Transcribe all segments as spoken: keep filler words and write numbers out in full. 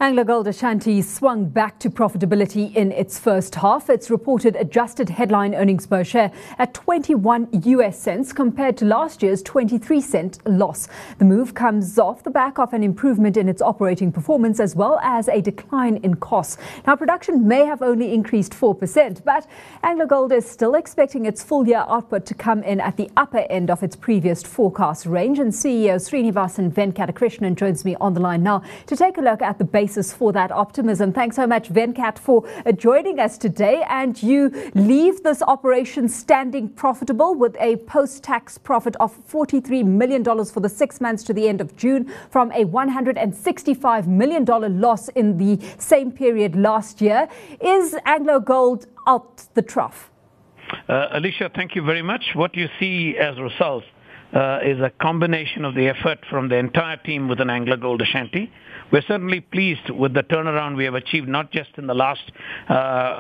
AngloGold Ashanti swung back to profitability in its first half. It's reported adjusted headline earnings per share at twenty-one U S cents compared to last year's twenty-three cent loss. The move comes off the back of an improvement in its operating performance as well as a decline in costs. Now, production may have only increased four percent, but AngloGold is still expecting its full year output to come in at the upper end of its previous forecast range. And C E O Srinivasan Venkatakrishnan joins me on the line now to take a look at the basis for that optimism. Thanks so much, Venkat, for uh, joining us today. And you leave this operation standing profitable with a post-tax profit of forty-three million dollars for the six months to the end of June from a one hundred sixty-five million dollars loss in the same period last year. Is AngloGold out the trough? Uh, Alicia, thank you very much. What you see as results uh, is a combination of the effort from the entire team within AngloGold Ashanti. We're certainly pleased with the turnaround we have achieved, not just in the last uh,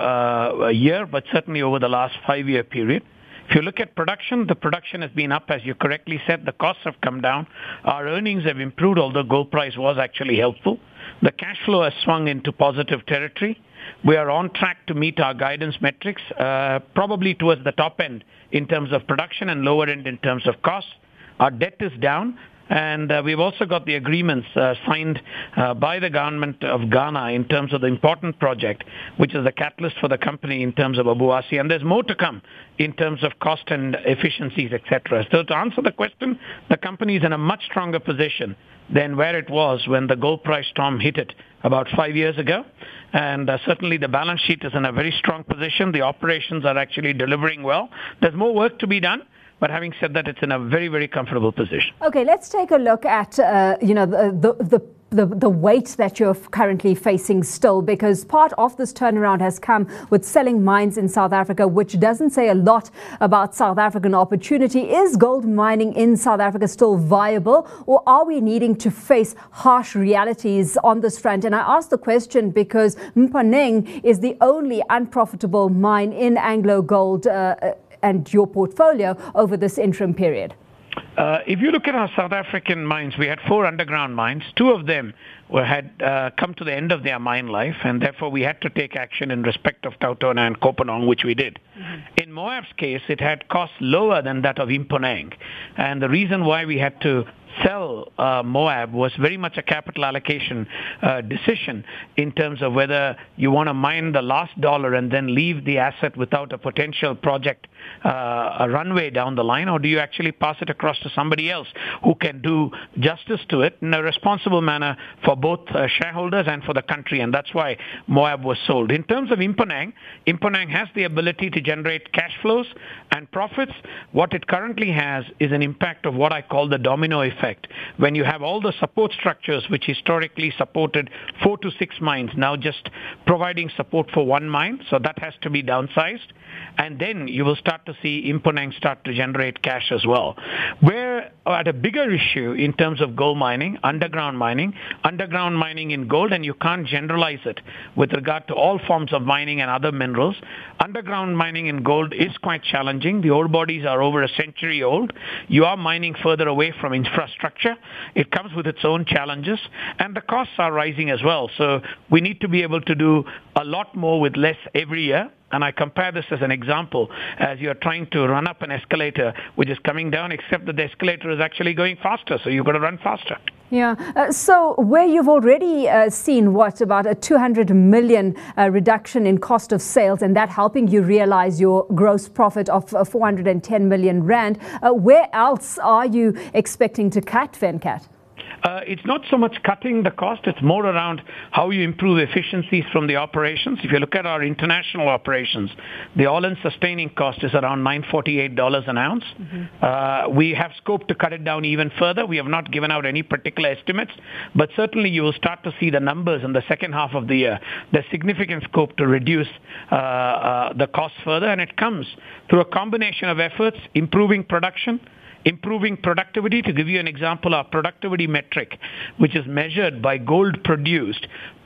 uh, year, but certainly over the last five-year period. If you look at production, the production has been up, as you correctly said. The costs have come down. Our earnings have improved, although gold price was actually helpful. The cash flow has swung into positive territory. We are on track to meet our guidance metrics, uh, probably towards the top end in terms of production and lower end in terms of costs. Our debt is down. And uh, we've also got the agreements uh, signed uh, by the government of Ghana in terms of the important project, which is the catalyst for the company in terms of Obuasi. And there's more to come in terms of cost and efficiencies, et cetera. So to answer the question, the company is in a much stronger position than where it was when the gold price storm hit it about five years ago. And uh, certainly the balance sheet is in a very strong position. The operations are actually delivering well. There's more work to be done. But having said that, it's in a very, very comfortable position. Okay, let's take a look at, uh, you know, the, the, the, the weight that you're currently facing still, because part of this turnaround has come with selling mines in South Africa, which doesn't say a lot about South African opportunity. Is gold mining in South Africa still viable, or are we needing to face harsh realities on this front? And I ask the question because Mponeng is the only unprofitable mine in AngloGold uh, and your portfolio over this interim period? Uh, if you look at our South African mines, we had four underground mines. Two of them were, had uh, come to the end of their mine life, and therefore we had to take action in respect of Tautona and Kopanong, which we did. Mm-hmm. In Moab's case, it had costs lower than that of Mponeng. And the reason why we had to sell uh, Moab was very much a capital allocation uh, decision in terms of whether you want to mine the last dollar and then leave the asset without a potential project, uh, a runway down the line, or do you actually pass it across to somebody else who can do justice to it in a responsible manner for both uh, shareholders and for the country, and that's why Moab was sold. In terms of Mponeng, Mponeng has the ability to generate cash flows and profits. What it currently has is an impact of what I call the domino effect. When you have all the support structures which historically supported four to six mines, now just providing support for one mine, so that has to be downsized. And then you will start to see Mponeng start to generate cash as well. We're at a bigger issue in terms of gold mining, underground mining, underground mining in gold, and you can't generalize it with regard to all forms of mining and other minerals. Underground mining in gold is quite challenging. The ore bodies are over a century old. You are mining further away from infrastructure. It comes with its own challenges, and the costs are rising as well. So we need to be able to do a lot more with less every year. And I compare this as an example, as you're trying to run up an escalator which is coming down, except that the escalator is actually going faster, so you've got to run faster. Yeah. Uh, so where you've already uh, seen, what, about a two hundred million uh, reduction in cost of sales, and that helping you realize your gross profit of uh, four hundred ten million rand, uh, where else are you expecting to cut, Venkat? Uh, it's not so much cutting the cost, it's more around how you improve efficiencies from the operations. If you look at our international operations, the all-in sustaining cost is around nine hundred forty-eight dollars an ounce. Mm-hmm. Uh, we have scope to cut it down even further. We have not given out any particular estimates, but certainly you will start to see the numbers in the second half of the year. There's significant scope to reduce uh, uh, the cost further, and it comes through a combination of efforts, improving production, improving productivity. To give you an example, our productivity metric, which is measured by gold produced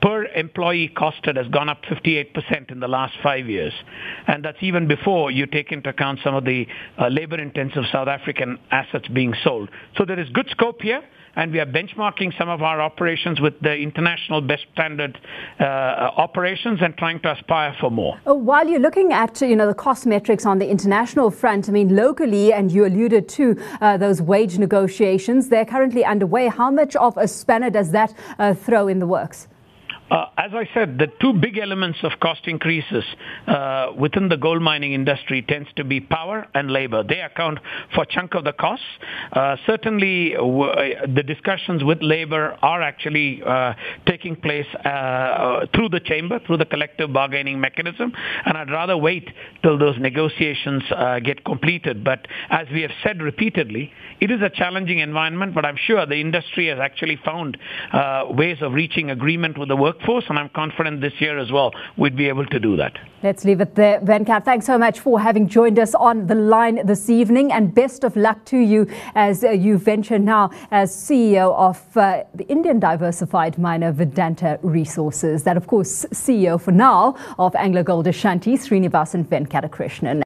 per employee costed has gone up fifty-eight percent in the last five years. And that's even before you take into account some of the uh, labor-intensive South African assets being sold. So there is good scope here, and we are benchmarking some of our operations with the international best standard uh, operations and trying to aspire for more. While you're looking at, you know, the cost metrics on the international front, I mean, locally, and you alluded to uh, those wage negotiations, they're currently underway. How much of a spanner does that uh, throw in the works? Uh, as I said, the two big elements of cost increases uh, within the gold mining industry tends to be power and labor. They account for a chunk of the costs. Uh, certainly, w- the discussions with labor are actually uh, taking place uh, through the chamber, through the collective bargaining mechanism, and I'd rather wait till those negotiations uh, get completed. But as we have said repeatedly, it is a challenging environment, but I'm sure the industry has actually found uh, ways of reaching agreement with the workforce, and I'm confident this year as well we'd be able to do that. Let's leave it there. Venkat, thanks so much for having joined us on the line this evening, and best of luck to you as uh, you venture now as C E O of uh, the Indian diversified miner Vedanta Resources. That, of course, C E O for now of AngloGold Ashanti, Srinivasan Venkatakrishnan.